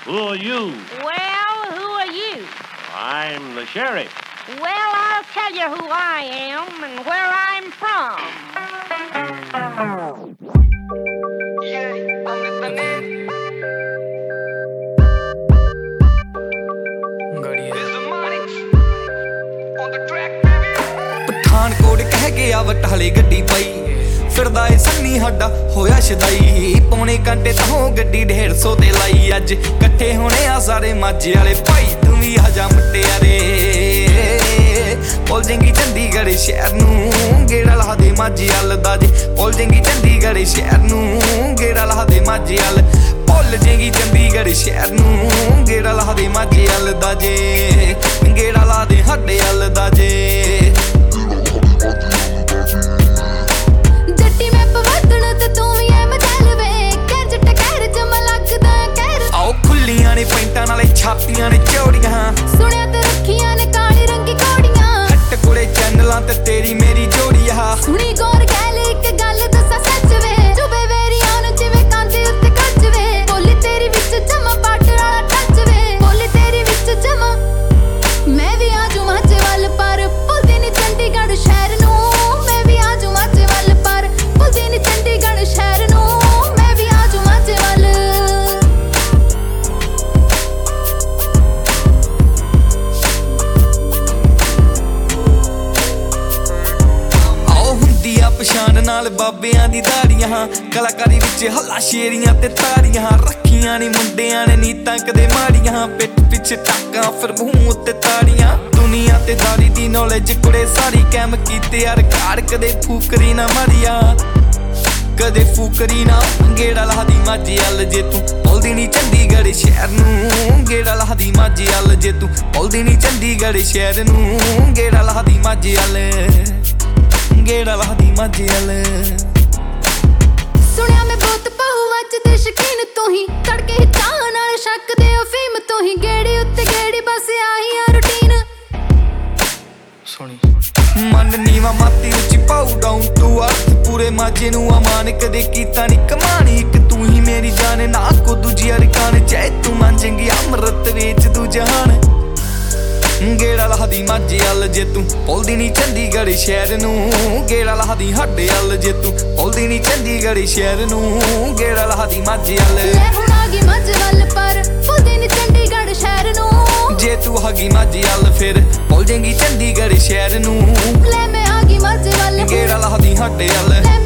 Who are you? Well, who are you? I'm the sheriff. Well, I'll tell you who I am and where I'm from. Pathankot ਕਹਿ ਗਿਆ ਵਟਾਲੇ ਗੱਡੀ ਪਈ ਫਿਰਦਾ ਏ ਸੰਨੀ ਸਾਡਾ ਹੋਇਆ ਸ਼ਦਾਈ ਪੌਣੇ ਘੰਟੇ ਤੋਂ ਗੱਡੀ 150 ਤੇ ਲਾਈ ਅੱਜ ਇਕੱਠੇ ਹੋਣੇ ਆ ਸਾਰੇ ਮਾਝੇ ਵਾਲੇ ਭਾਈ ਤੂੰ ਵੀ ਆਜਾ ਮੁਟਿਆਰੇ ਪੁੱਲ ਜੇਂਗੀ ਚੰਡੀਗੜ੍ਹ ਸ਼ਹਿਰ ਨੂੰ ਗੇੜਾ ਲਾ ਦੇ ਮਾਝੇ ਵੱਲ ਦਾ ਜੇ ਪੁੱਲ ਜੇਂਗੀ ਚੰਡੀਗੜ੍ਹ ਸ਼ਹਿਰ ਨੂੰ ਗੇੜਾ ਲਾ ਦੇ ਮਾਝੇ ਵੱਲ ਭੁੱਲ ਜੇਂਗੀ ਚੰਡੀਗੜ੍ਹ ਸ਼ਹਿਰ ਨੂੰ ਗੇੜਾ ਲਾ ਦੇ ਮਾਝੇ ਵੱਲ ਦਾ ਜੇ ਗੇੜਾ ਲਾ ਦੇ ਸਾਡੇ ਵੱਲ ਦਾ ਜੇ ਜੱਟੀ ਮੈਂ ਪਵਦਣ ਤੇ ਤੂੰ ਵੀ ਐ ਮਚਲ ਵੇ ਕਰ ਜੱਟ ਕਹਿਰ ਜਮ ਲੱਗਦਾ ਕਹਿਰ ਆਓ ਖੁੱਲੀਆਂ ਨੇ ਪੈਂਟਾਂ ਨਾਲੇ ਛਾਤੀਆਂ ਨੇ ਚੌੜੀਆਂ ਸੁਣਿਆ ਤੇ ਰੱਖੀਆਂ ਨੇ ਕਾਲੀ ਰੰਗੀ ਕੋੜੀਆਂ ਹੱਟ ਕੋਲੇ ਚੈਨਲਾਂ ਤੇ ਤੇਰੀ ਮੇਰੀ ਜੋੜੀ ਆ ਸੁਣੀ ਗੌਰ ਕਹਿ ਲੈ ਇੱਕ ਗੱਲ ਦੱਸਾਂ ਸੱਚ ਵੇ ਚੁਬੇ ਵੇਰੀਆਂ ਨੂੰ ਜਿਵੇਂ ਕਾਂਦੇ ਉੱਤੇ ਕੱਜ ਵੇ ਬੋਲੀ ਤੇਰੀ ਵਿੱਚ ਜਮਾ ਬਾਰਡਰ ਵਾਲਾ ਟੱਚ ਵੇ ਬੋਲੀ ਤੇਰੀ ਵਿੱਚ ਜਮਾ ਮੈਂ ਵੀ ਆਜੂ ਮਾਝੇ ਵੱਲ ਪਰ ਭੁੱਲਦੀ ਨੀ ਚੰਡੀਗੜ੍ਹ ਸ਼ਹਿਰ ਨੂੰ ਮੈਂ ਵੀ ਆਜੂ ਮਾਝੇ ਵੱਲ ਪਰ ਭੁੱਲਦੀ ਨੀ ਚੰਡੀਗੜ੍ਹ ਸ਼ਹਿਰ ਨੂੰ ਮੈਂ ਵੀ ਆਜੂ ਮਾਝੇ ਵੱਲ ਪਛਾਣ ਨਾਲ ਬਾਬਿਆਂ ਦੀ ਦਾੜੀਆਂ ਕਲਾਕਾਰੀ ਵਿੱਚ ਹੱਲਾ ਸ਼ੇਰੀਆਂ ਤੇ ਤਾੜੀਆਂ ਰੱਖੀਆਂ ਨੀ ਮੁੰਡਿਆਂ ਨੇ ਨੀਤਾਂ ਕਦੇ ਮਾੜੀਆਂ ਪਿੱਠ ਪਿੱਛੇ ਟਾਕਾਂ ਫਿਰ ਮੂੰਹ ਉੱਤੇ ਤਾੜੀਆਂ ਦੁਨੀਆ ਤੇ ਦਾੜੀ ਦੀ ਨੌਲੇਜ ਕੁੜੇ ਸਾਰੀ ਕੈਮ ਕੀਤੇ ਯਾਰ ਘਾੜ ਕਦੇ ਫੂਕਰੀ ਨਾ ਮਾਰੀਆ ਕਦੇ ਫੂਕਰੀ ਨਾ ਗੇੜਾ ਲਾਦੀ ਮਾਝੇ ਵੱਲ ਜੇ ਤੂੰ ਭੁੱਲਦੀ ਨੀ ਚੰਡੀਗੜ੍ਹ ਸ਼ਹਿਰ ਨੂੰ ਗੇੜਾ ਲਾਦੀ ਮਾਝੇ ਵੱਲ ਜੇ ਤੂੰ ਭੁੱਲਦੀ ਨੀ ਚੰਡੀਗੜ੍ਹ ਸ਼ਹਿਰ ਨੂੰ ਗੇੜਾ ਲਾਦੀ ਮਾਝੇ ਵੱਲ ਗੇੜਾ ਲਾਦੀ ਮਾਝੇ ਵੱਲ ਸੁਣਿਆ ਮੈਂ ਬਹੁਤ ਪਹੂ ਅੱਜ ਦੇ ਸ਼ਕੀਨ ਤੂੰ ਹੀ ਤੜਕੇ ਹਿੱਤਾਂ ਨਾਲ ਸ਼ੱਕ ਦੇ ਅਫੀਮ ਤੂੰ ਹੀ ਗੇੜੀ ਉੱਤੇ ਗੇੜੀ ਬਸ ਆਹੀ ਆ ਰੂਟੀਨ ਸੁਣੀ ਮਨ ਨੀਵਾ ਮਾਤੀ ਉੱਚੀ ਪਾਉ ਡਾਊਨ ਟੂ ਅਰਥ ਪੂਰੇ ਮਾਝੇ ਨੂੰ ਅਮਾਨ ਕਦੇ ਕੀਤਾ ਨੀ ਕਮਾਣੀ ਇੱਕ ਤੂੰ ਹੀ ਮੇਰੀ ਜਾਨ ਨਾ ਕੋ ਦੂਜੀ ਅਰਕਾਨ ਚਾਹੇ ਤੂੰ ਮੰਜੇਂਗੀ ਅੰਮ੍ਰਿਤ ਵੇਚ ਦੂ ਜਹਾਨ ਗੇੜਾ ਲਾਦੀ ਮਾਝੇ ਵੱਲ ਜੇ ਤੂੰ ਭੁੱਲਦੀ ਨੀ ਚੰਡੀਗੜ੍ਹ ਸ਼ਹਿਰ ਨੂੰ ਗੇੜਾ ਲਾਦੀ ਸਾਡੇ ਵੱਲ ਜੇ ਤੂੰ ਭੁੱਲਦੀ ਨੀ ਚੰਡੀਗੜ੍ਹ ਸ਼ਹਿਰ ਨੂੰ ਗੇੜਾ ਲਾਦੀ ਮਾਝੇ ਵੱਲ ਲੈ ਹੁਣ ਆ ਗਈ ਮਾਝੇ ਵੱਲ ਪਰ ਭੁੱਲਦੀ ਨੀ ਚੰਡੀਗੜ੍ਹ ਸ਼ਹਿਰ ਨੂੰ ਜੇ ਤੂੰ ਹੈਗੀ ਮਾਝੇ ਵੱਲ ਫਿਰ ਭੁੱਲ ਜੇਂਗੀ ਚੰਡੀਗੜ੍ਹ ਸ਼ਹਿਰ ਨੂੰ ਲੈ ਮੈਂ ਆ ਗਈ ਮਾਝੇ ਵੱਲ ਗੇੜਾ ਲਾਦੀ ਸਾਡੇ ਵੱਲ